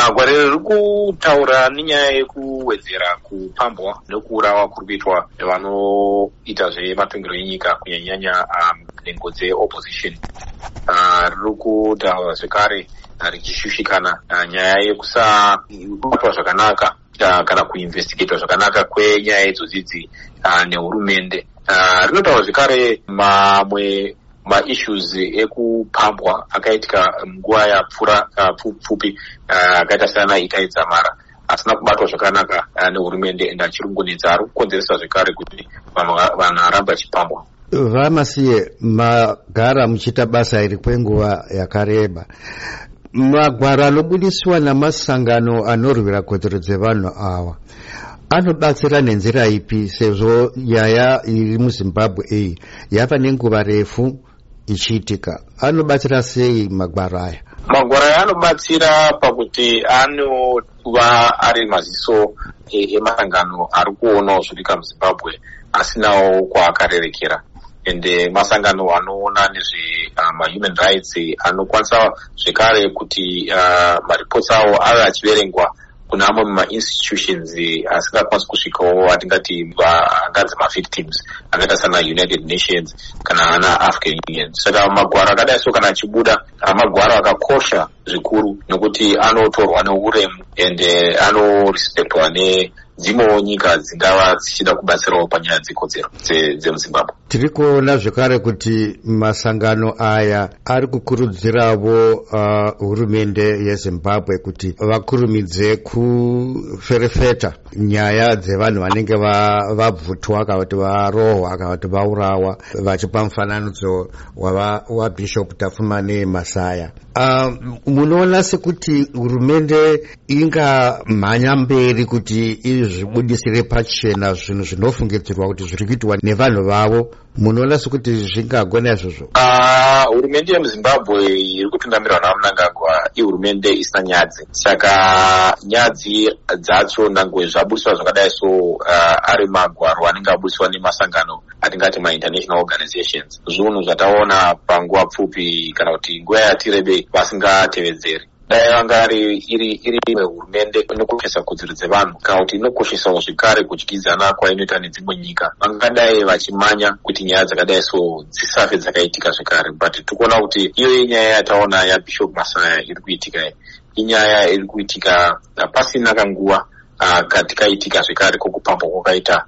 Gware riri kutaura nenyaya yekuwedzera kupambwa nekuurawa kuri kuitwa nevanoita zvematongero enyika kunyanya nhengo dzeopposition. Riri kutaura zvekare richishushikana nyaya yekusabatwa zvakanaka kana kuinvestigatwa zvakanaka kwenyaya idzodzidzi nehurumende. Rinotaura zvekare mamwe maissues ekupambwa akaitika nguva yapfuura pfupi akaita seana Itai Dzamara asina kubatwa zvakanaka nehurumende ende achirungunidza ari kukonzeresa zvekare kuti vanhu arambe achipambwa. Vamasiye magara muchiita basa iri kwenguva yakareba. Magwaro anobudiswa namasangano anorwira kodzero dzevanhu awa anobatsira nenzira ipi, sezvo nyaya iri muZimbabwe iyi yava nenguva refu ichiitika? Anobatsira sei magwaro aya? Magwaro aya anobatsira pakuti anova ari maziso emasangano ari kuonawo zvirika muZimbabwe asinawo kwaakarerekera. Ende masangano anoona nezve human rights anokwanisa zvekare kuti maripotsi awo ave achiverengwa kuna amwe ma-institutions asingakwanisi kusvikawo atingati anganzi ma-victims akaita sana United Nations kana ana African Union. Saka magwaro akadai so kana achibuda magwaro akakosha zvikuru nokuti anotorwa neuremu ende anorespektwa nedzimwewo nyika dzingava dzichida kubatsirawo panyaya dzekodzero dzemuZimbabwe. Tiri kuona zvekare kuti masangano aya ari kukurudziravo hurumende yeZimbabwe kuti vakurumidze kuferefeta nyaya dzevanhu vanenge vabvutwa kana kuti varohwa kana kuti vaurawa, vachipa mufananidzo waBishop Tafumane Masaya. Munoona sekuti hurumende ingamhanya mberi kuti izvibudisire pachena zvinhu zvinofungidzirwa kuti zviri kuitwa nevanhu vavo? Munoona sekuti zvingagona izvozvo? Hurumende yemuZimbabwe iri kutungamirwa naMnangagwa ihurumende isina nyadzi. Saka nyadzi dzacho nangwe zvabudiswa zvakadai so ari magwaro anenge abudiswa nemasangano atingati ma-international organizations, zvinhu zvataona panguva pfupi kana kuti nguva yatirebe vasingatevedzeri. Dai vanga iri hurumende inokoshesa kodzero dzevanhu kana kuti inokoshesawo zvekare kudyidzana kwainoita nedzimwe nyika, vangadai vachimanya kuti nyaya dzakadai so dzisafe dzakaitika zvekare. But tikuona kuti iyo inyaya yataona yaBishop Masaya iri kuitika inyaya iri kuitika pasina kanguva katikaitika zvekare kokupambwa kwakaita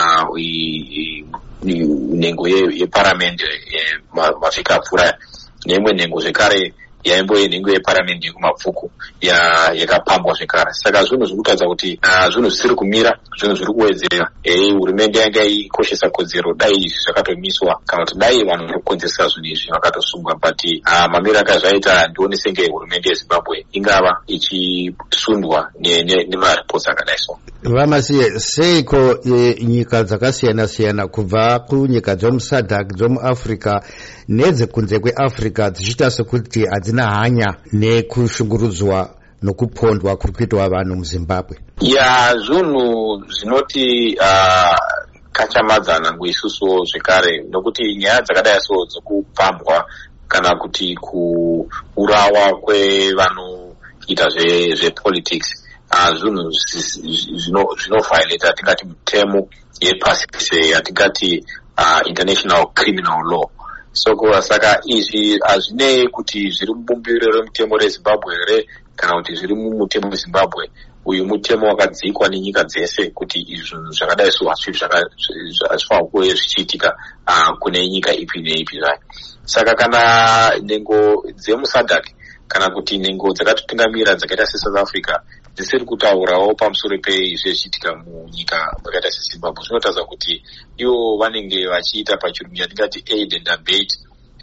nhengo yeparamende mavhiki apfuura neimwe nhengo zvekare yaimboye nhengo yeparamende yekumabvuku yakapambwa zvekare. Saka zvinhu zviri kutaridza kuti zvinhu zvisiri kumira, zvinhu zviri kuwedzera. Hurumende yanga ikoshesa kodzero dai izvi zvakatomiswa kana kuti dai vanhu vari kukonzeresa zvinhu izvi vakatosungwa. But mamiro akazvaita ndione senge hurumende yeZimbabwe ingava ichisundwa nemaripotsi akadai so. Vamasiye, seiko nyika dzakasiyana siyana kubva kunyika dzomuSADC dzomuAfrica nedzekunze kweAfrica dzichiita sekuti hadzina hanya nekushungurudzwa nokupondwa kuri kuitwa vanhu muZimbabwe? Zvinhu zvinoti kachamadzana isusuwo zvekare, nokuti nyaya dzakadai so dzokupambwa kana kuti kuurawa kwevanoita zvepolitics zvinhu zvinoviolate atingati mitemo yepasi rese yatingati international criminal law. Saka izvi hazvinei kuti zviri mubumbiro remutemo reZimbabwe here kana kuti zviri mumutemo weZimbabwe. Uyu mutemo wakadzikwa nenyika dzese kuti izvi zvakadai so hazvifanira kuve zvichiitika kune nyika ipi neipi zvayo. Saka kana nhengo dzemuSADC kana kuti nhengo dzakatotungamira dzakaita seSouth Africa dzisiri kutaurawo pamusoro peizvi zvichiitika munyika dzakaita seZimbabwe, zvinotaridza kuti ivo vanenge vachiita pachirungu yatingati aid and abet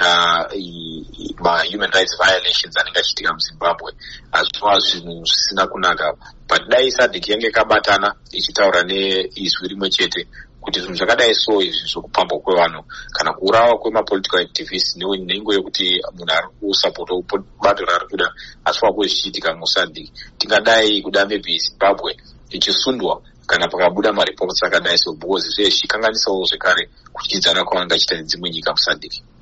ma-human rights violations anenge achiitika muZimbabwe. Hazvinova zvinhu zvisina kunaka. But dai SADC yange yakabatana ichitaura neizwi rimwe chete kuti zvinhu zvakadai so izvi zvokupambwa kwevanhu kana kuurawa kwemapolitical activists nengo yekuti munhu ari kusapotawo bato raari kuda hazvifanira kuve zvichiitika muSADC, tingadai kuda maybe Zimbabwe ichisundwa kana pakabuda maripotsi akadai so, because zvichikanganisawo zvekare kudyidzana kwavanga achiita nedzimwe nyika muSADC.